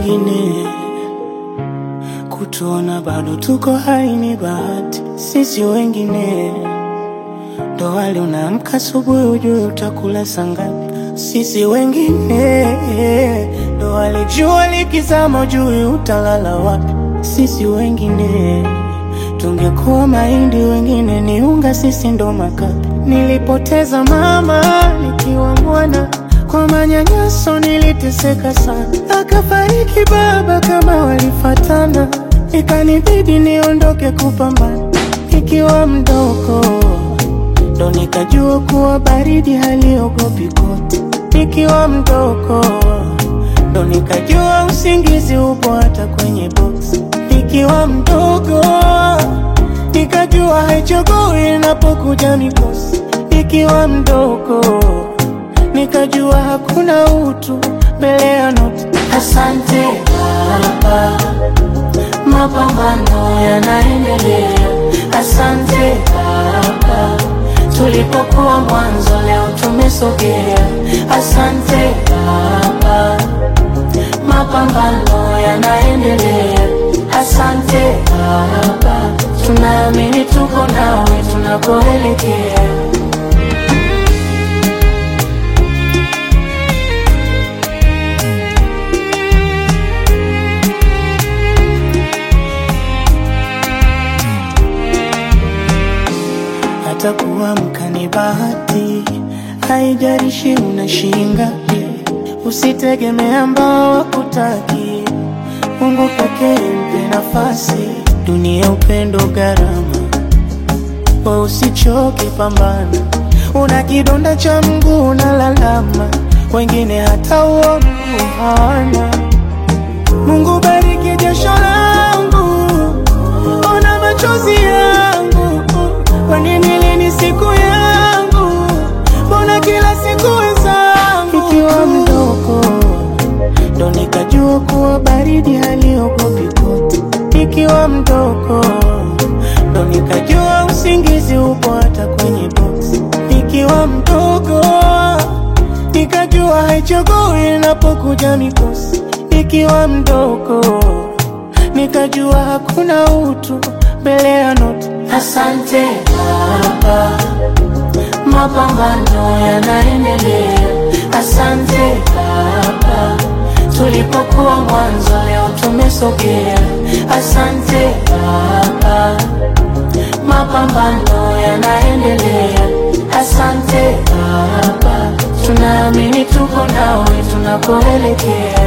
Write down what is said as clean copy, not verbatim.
wengine, kutuona bado tuko hai ni bahati. Sisi wengine ndo wale unaamka asubuhi ujue utakula saa ngapi. Sisi wengine ndo wale jua likizama ujue utalala wapi. Sisi wengine tungekuwa mahindi, wengine ni unga, sisi ndo makapi. Nilipoteza mama nikiwa mwana, kwa manyanyaso niliteseka sana. Akafariki baba kama walifatana, ikanibidi niondoke kupambana. Nikiwa mdogo ndo nikajua kuwa baridi haliogopi koti. Nikiwa mdogo ndo nikajua usingizi upo hata kwenye box. Nikiwa mdogo nikajua haichagui inapokuja mikosi. Nikiwa mdogo nikajua hakuna utu mbele ya noti. Asante Baba, mapambano yanaendelea. Asante Baba, tulipokuwa mwanzo leo tumesogea. Asante Baba, mapambano yanaendelea. Asante Baba, tunaamini tuko nawe tunakoelekea. Hata kuamka ni bahati, haijalishi unashinga. Usitegemea ambao wakutaki, Mungu pekee mpe nafasi. Dunia upendo gharama, wewe usichoke pambana. Una kidonda cha mguu unalalama, wengine hata uo mguu hawana. Mungu bariki jasho langu, ona machozi yangu. Kwa nini lini siku yangu, mbona kila siku wenzangu. Nikiwa mdogo ndo nikajua kuwa baridi haliogopi koti. Nikiwa mdogo ndo nikajua usingizi upo hata kwenye box. Nikiwa mdogo nikajua haichagui inapokuja mikosi. Nikiwa mdogo nikajua hakuna utu mbele ya noti. Asante Baba, mapambano yanaendelea. Asante Baba, tulipokuwa mwanzo leo tumesogea. Asante Baba, mapambano yanaendelea. Asante Baba, tunaamini tuko nawe tunakoelekea.